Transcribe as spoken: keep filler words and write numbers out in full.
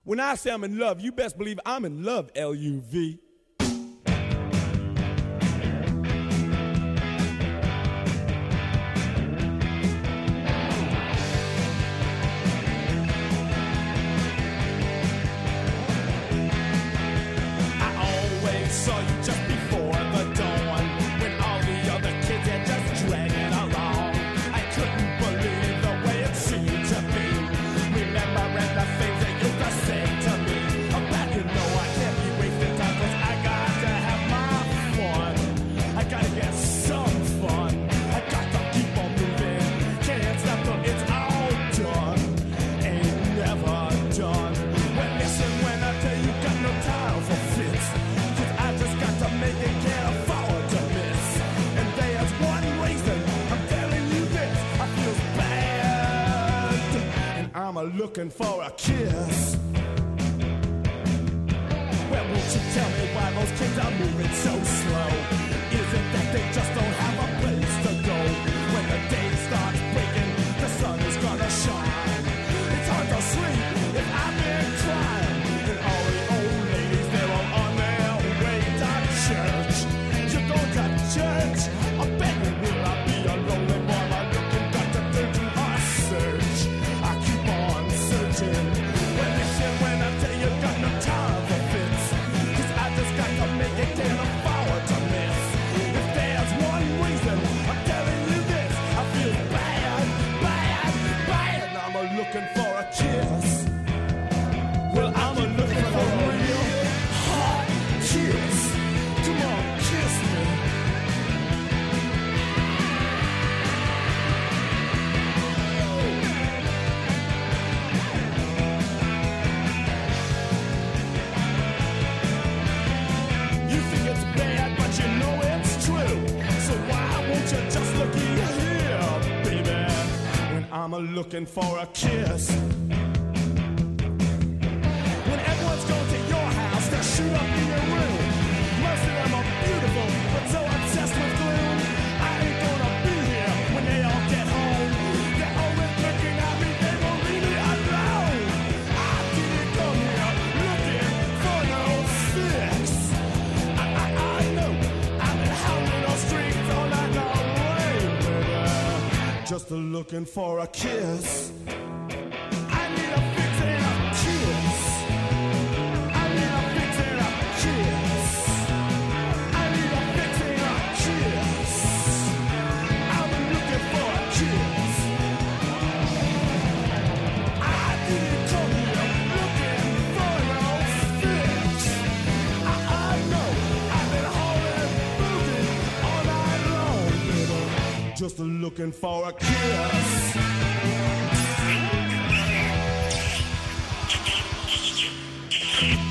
When I say I'm in love, you best believe I'm in love, L U V. Looking for a kiss. Well, won't you tell me why those kids are moving so slow? Is it that they just don't have a place to go? When the day starts breaking, the sun is gonna shine. It's hard to sleep if I've been crying. And all the old ladies, they're all on their way to church. You go to church? I bet you will I be a lonely boy. My looking got to do to our search. I keep on searching. Well, listen when I tell you, got no time for fits. Cause I just got to make it, can't afford to miss. If there's one reason I'm telling you this, I feel bad, bad, bad. I'm a looking for a kiss. Well, I'm a looking for a real hot kiss. Come on, kiss me. Just look here, baby, when I'm a looking for a kiss. When everyone's going to your house, they shoot up in your room. Most of them are beautiful, but so obsessed with gloom. I ain't gonna be here when they all get home. They're always looking at me, they won't leave me alone. I didn't come here looking for no fix. I, I, I know I've been hounding those streets all night long. Just a looking for a kiss. I need a fix and a kiss. I need a fix and a kiss. I need a fix and a kiss. I'm looking for a kiss. I didn't come here looking for no fix. I, I know I've been holding, moving all night long, baby. Just a looking for a kiss. Thank you.